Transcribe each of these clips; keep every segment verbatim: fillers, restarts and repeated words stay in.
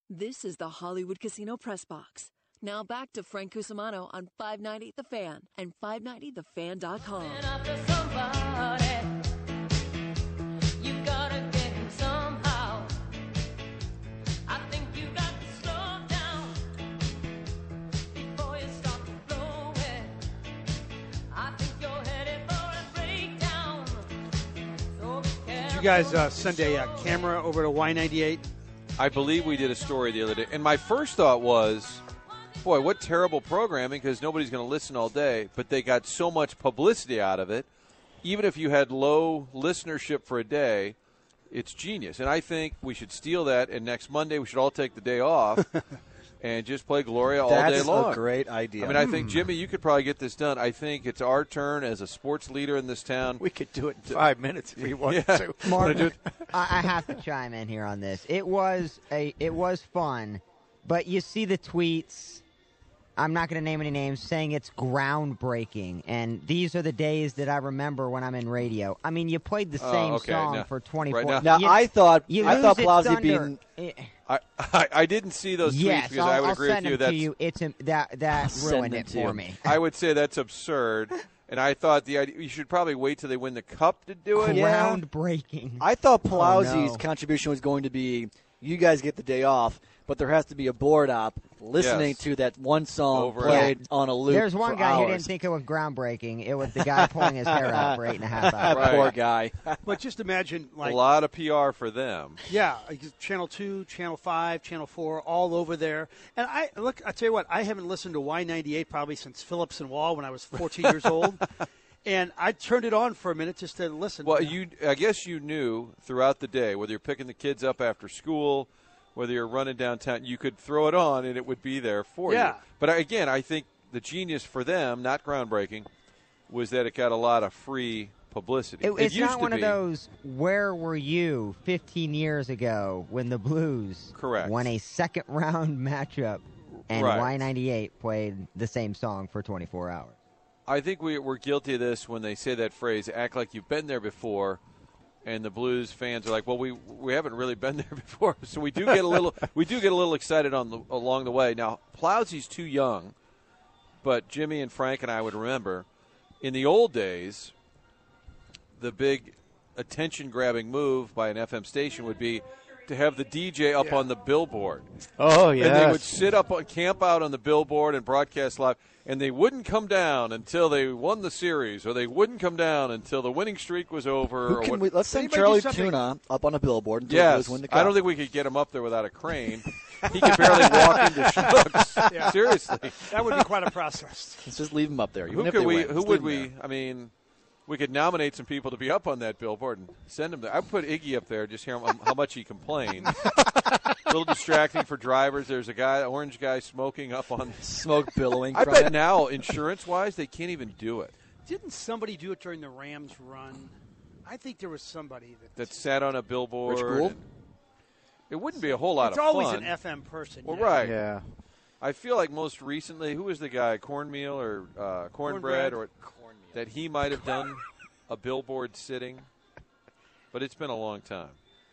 This is the Hollywood Casino Press Box. Now back to Frank Cusimano on five ninety The Fan and five ninety the fan dot com. Did you guys uh, send a uh, camera over to Y ninety-eight? I believe we did a story the other day. And my first thought was, boy, what terrible programming because nobody's going to listen all day. But they got so much publicity out of it. Even if you had low listenership for a day, it's genius. And I think we should steal that. And next Monday we should all take the day off and just play Gloria all That's day long. That's a great idea. I mean, I think, Jimmy, you could probably get this done. I think it's our turn as a sports leader in this town. We could do it in five minutes if we wanted yeah. to. Mark, I I have to chime in here on this. It was a, it was fun, but you see the tweets. I'm not going to name any names, saying it's groundbreaking, and these are the days that I remember when I'm in radio. I mean, you played the Oh, same okay. song Now- for twenty-four. right Now, you, I thought you I lose thought its Plowsy thunder. being Eh, I, I, I didn't see those tweets yes, because I'll, I would I'll agree send with you. them That's, to you. It's a, that that send ruined them it to for you. me. I would say that's absurd. And I thought the idea, you should probably wait till they win the cup to do it. Yeah. Groundbreaking. I thought Oh, Plowsy's no. contribution was going to be, you guys get the day off, but there has to be a board op listening Yes. to that one song Over played and- on a loop. There's one for guy who hours. didn't think it was groundbreaking. It was the guy pulling his hair out for eight and a half hours. Right. Poor guy. But just imagine, like, a lot of P R for them. yeah, like Channel two, Channel five, Channel four, all over there. And I look, I tell you what, I haven't listened to Y ninety-eight probably since Phillips and Wall when I was fourteen years old. And I turned it on for a minute just to listen. Well, you, I guess you knew throughout the day, whether you're picking the kids up after school, whether you're running downtown, you could throw it on and it would be there for Yeah. you. But again, I think the genius for them, not groundbreaking, was that it got a lot of free publicity. It, It it's used not to one be, of those, where were you fifteen years ago when the Blues Correct. won a second round matchup and Right. Y ninety-eight played the same song for twenty-four hours? I think we, we're guilty of this when they say that phrase, act like you've been there before, and the Blues fans are like, well, we we haven't really been there before, so we do get a little we do get a little excited on the, along the way. Now, Plowsy's too young, but Jimmy and Frank and I would remember in the old days, the big attention-grabbing move by an F M station would be to have the D J up Yeah. on the billboard. Oh, yeah. And they would sit up, on, camp out on the billboard and broadcast live, and they wouldn't come down until they won the series, or they wouldn't come down until the winning streak was over. Who or can what. we, let's send Anybody do Charlie something- Tuna up on a billboard until the Yes, Blues win the cup. I don't think we could get him up there without a crane. He could barely walk into Schnucks. Yeah. Seriously, that would be quite a process. Let's just leave him up there. Even who if could they we? win, Who just would leave we? him there. I mean, we could nominate some people to be up on that billboard and send him there. I put Iggy up there, just hear him, how much he complains. A little distracting for drivers. There's a guy, orange guy, smoking up on. Smoke billowing. I from bet it. now, insurance-wise, they can't even do it. Didn't somebody do it during the Rams run? I think there was somebody that. That sat on a billboard. Rich Gould? and- It wouldn't be a whole lot it's of always fun. an F M person. Well, you know? right. Yeah. I feel like most recently, who was the guy, cornmeal or uh, cornbread, Cornbread. or that he might have done a billboard sitting, but it's been a long time.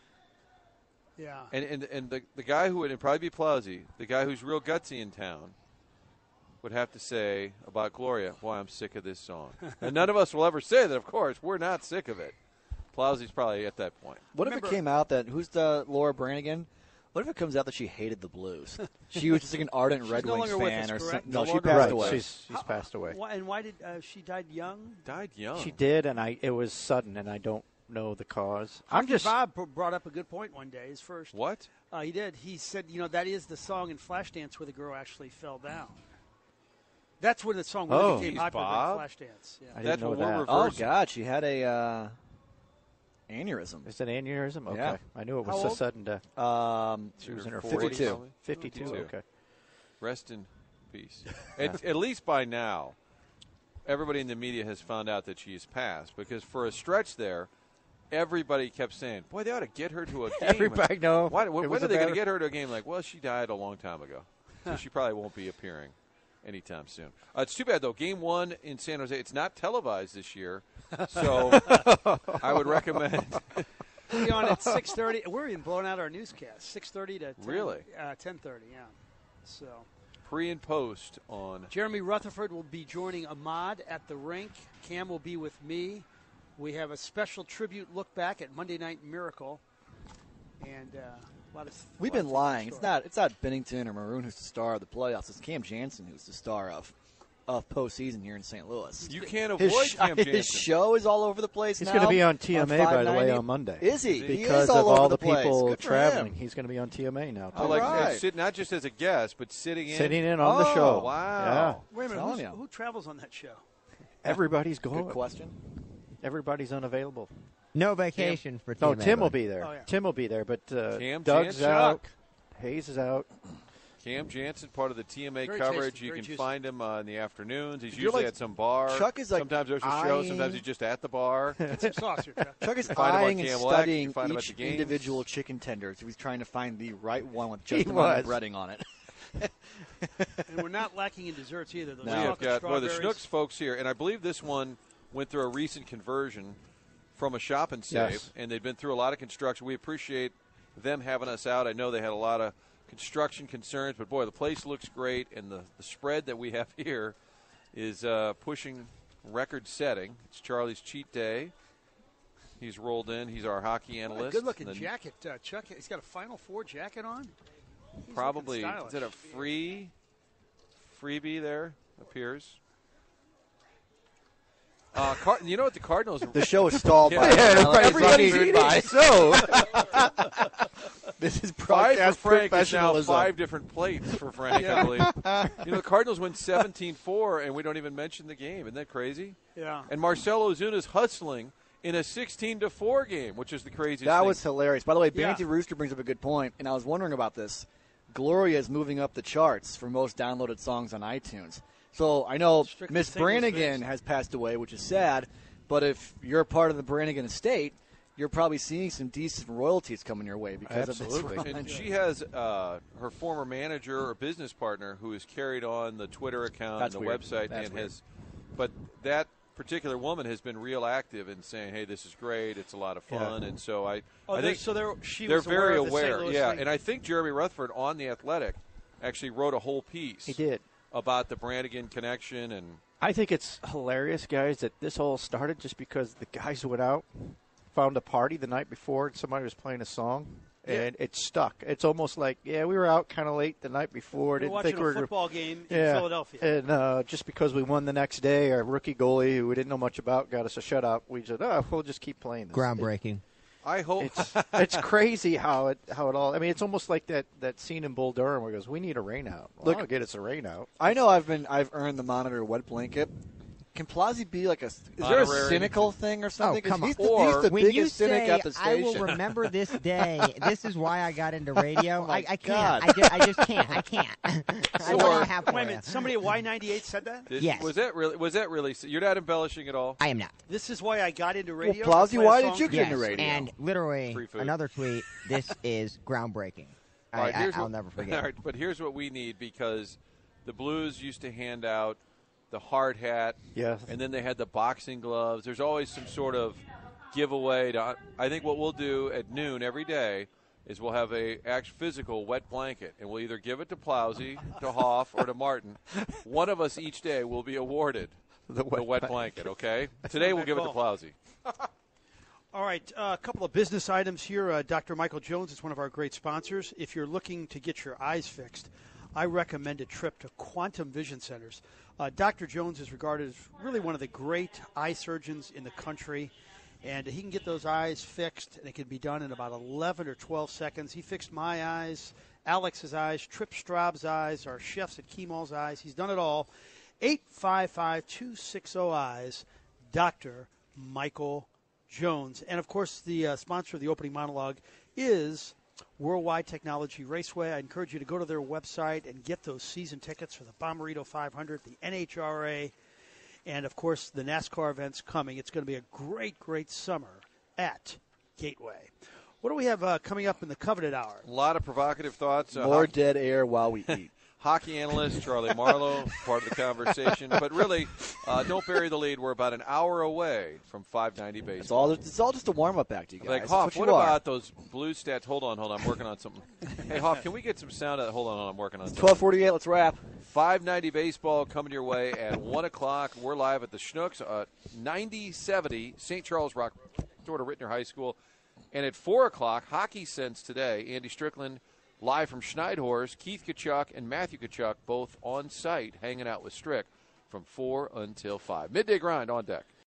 Yeah. And and and the the guy who would it'd probably be Plowsy, the guy who's real gutsy in town, would have to say about Gloria, "Boy, I'm sick of this song." And none of us will ever say that. Of course, we're not sick of it. Plowsy's probably at that point. What if Remember- it came out that, who's the Laura Branigan? What if it comes out that she hated the Blues? She was just like an ardent Red no Wings longer with fan us, or correct? something. No No, she longer passed Right. away. She's, she's passed away. Why, and why did uh, she died young? Died young. She did, and I it was sudden, and I don't know the cause. I'm Hockey just Bob br- brought up a good point one day. His first. What? Uh, he did. He said, you know, that is the song in Flashdance where the girl actually fell down. That's when the song really Oh. became Geez, popular Bob. in Flashdance. Yeah. I That's didn't know what we're that. Oh, reversing. God, she had a uh, aneurysm. Is it aneurysm? Okay, Yeah. I knew it was How so old? sudden death. Um, She was in her forties, forties. fifty-two. fifty-two. fifty-two. Okay. Rest in peace. at, at least by now, everybody in the media has found out that she has passed, because for a stretch there, everybody kept saying, "Boy, they ought to get her to a game." Everybody know. Why, it when was are a they going to matter- get her to a game? Like, well, she died a long time ago, so she probably won't be appearing anytime soon. Uh, it's too bad, though. Game one in San Jose, it's not televised this year, so I would recommend We'll be on at six thirty. We're even blowing out our newscast. six thirty to ten, Really? uh, ten thirty, yeah. So Pre and post on. Jeremy Rutherford will be joining Ahmad at the rink. Cam will be with me. We have a special tribute look back at Monday Night Miracle. And uh, a lot of We've lot been of lying. story. It's not It's not Bennington or Maroon who's the star of the playoffs. It's Cam Jansen who's the star of of postseason here in Saint Louis. You can't His, avoid sh- Cam his Jansen. show is all over the place He's now. going to be on T M A, by the way, five ninety. on Monday. Is he? He Because is all of all over the place. people Good for traveling. him. He's going to be on T M A now. Oh, Too. like right. and sit, not just as a guest, but sitting in. Sitting in on the Oh, show. Wow. Wait a minute. Telling who's- you. Who travels on that show? Yeah. Everybody's Good going. question. Everybody's unavailable. No vacation for No, T M A, Tim will buddy. be there. Oh, yeah. Tim will be there, but uh, Cam Doug's Jansen. out. Hayes is out. Cam Jansen, part of the T M A Very coverage. tasty, you very can juicy. find him uh, in the afternoons. He's You're usually like- at some bar. Chuck is like sometimes there's a show. eyeing- Sometimes he's just at the bar. Get some sauce here, Chuck. Chuck is Find him on eyeing and Cam Lex, you studying find him at each the games. individual chicken tender. So he's trying to find the right one with just He the amount of was. breading on it. And we're not lacking in desserts either. Those No. We've chocolate got well, the strawberries. Schnucks folks here, and I believe this one went through a recent conversion from a shop and save, Yes. and they've been through a lot of construction. We appreciate them having us out. I know they had a lot of construction concerns, but boy, the place looks great, and the, the spread that we have here is uh, pushing record-setting. It's Charlie's cheat day. He's rolled in. He's our hockey What a analyst. good-looking And then jacket, uh, Chuck. He's got a Final Four jacket on. He's Probably looking is it a stylish. free freebie there appears? Uh, Car- you know what the Cardinals? The show is stalled by Yeah, everybody's Food eating. by. So This is Five for broadcast Frank is now professionalism. five different plates for Frank, I believe. You know, the Cardinals win seventeen four, and we don't even mention the game. Isn't that crazy? Yeah. And Marcelo Ozuna's hustling in a sixteen to four game, which is the craziest That thing. was hilarious. By the way, Yeah. Banty Rooster brings up a good point, and I was wondering about this. Gloria is moving up the charts for most downloaded songs on iTunes. So I know Strictly Miss singles Brannigan based. has passed away, which is sad, but if you're a part of the Brannigan estate, you're probably seeing some decent royalties coming your way because Absolutely. of this run. And she has uh, her former manager or business partner who has carried on the Twitter account That's and the weird. website That's and weird. has, but that particular woman has been real active in saying, "Hey, this is great. It's a lot of fun." Yeah. And so I, Oh, I they're- think so they're she they're was very aware. Of the Saint aware. Louis Yeah, thing. and I think Jeremy Rutherford on the Athletic actually wrote a whole piece. he did. about the Brannigan connection and. I think it's hilarious, guys, that this all started just because the guys went out, found a party the night before, and somebody was playing a song, and it stuck. It's almost like, yeah, we were out kind of late the night before. We're Didn't watching think a we were football game in yeah, Philadelphia. and uh, just because we won the next day, our rookie goalie, who we didn't know much about, got us a shutout. We said, "Oh, we'll just keep playing this." Groundbreaking. I hope. It's it's crazy how it how it all. I mean, it's almost like that, that scene in Bull Durham where he goes, "We need a rain out." Well, Look- I'll get us a rain out. I know I've been I've earned the monitor wet blanket. Can Plazzi be like a? Is there a Honorary. cynical thing or something? 'Cause come on. he's the, Or- he's the When biggest you cynic say at the I station. will remember this day, this is why I got into radio. Oh my I, I God. can't. I just, I just can't. I can't. I Or- don't have for Wait a you. minute. Somebody at Y ninety-eight said that? Did- Yes. Was that really? Was that really? You're not embellishing at all. I am not. This is why I got into radio. Plowsy, to play a why song? did you get Yes, into radio? and literally Free food. another tweet. This is groundbreaking. All I, right, I, here's I'll what- never forget. All right, but here's what we need because the Blues used to hand out the hard hat, Yeah. and then they had the boxing gloves. There's always some sort of giveaway. To, I think what we'll do at noon every day is we'll have a act physical wet blanket, and we'll either give it to Plowsy, to Hoff, or to Martin. One of us each day will be awarded The wet wet blanket. Okay. Today we'll give it to Plowsy. All right, uh, a couple of business items here. Uh, Doctor Michael Jones is one of our great sponsors. If you're looking to get your eyes fixed, I recommend a trip to Quantum Vision Centers. Uh, Doctor Jones is regarded as really one of the great eye surgeons in the country, and he can get those eyes fixed, and it can be done in about eleven or twelve seconds. He fixed my eyes, Alex's eyes, Trip Straub's eyes, our chefs at Keemal's eyes. He's done it all. eight five five, two six zero, eyes, Doctor Michael Jones. And, of course, the uh, sponsor of the opening monologue is Worldwide Technology Raceway. I encourage you to go to their website and get those season tickets for the Bommarito five hundred, the N H R A, and, of course, the NASCAR events coming. It's going to be a great, great summer at Gateway. What do we have uh, coming up in the coveted hour? A lot of provocative thoughts. Uh, More Hoff- dead air while we eat. hockey analyst Charlie Marlowe, part of the conversation. But really, uh, don't bury the lead. We're about an hour away from five ninety baseball. It's all, it's all just a warm-up act, you guys. Like, That's Hoff, what, what you are. about those Blues stats? Hold on, hold on. I'm working on something. Hey, Hoff, can we get some sound? Of, hold on, hold on. I'm working on something. twelve forty-eight, let's wrap. five ninety baseball coming your way at one o'clock. We're live at the Schnucks, uh, ninety seventy Saint Charles Rock, toward Rittner High School. And at four o'clock, Hockey Sense today. Andy Strickland live from Schneidhorst. Keith Kachuk and Matthew Kachuk both on site hanging out with Strick from four until five. Midday Grind on deck.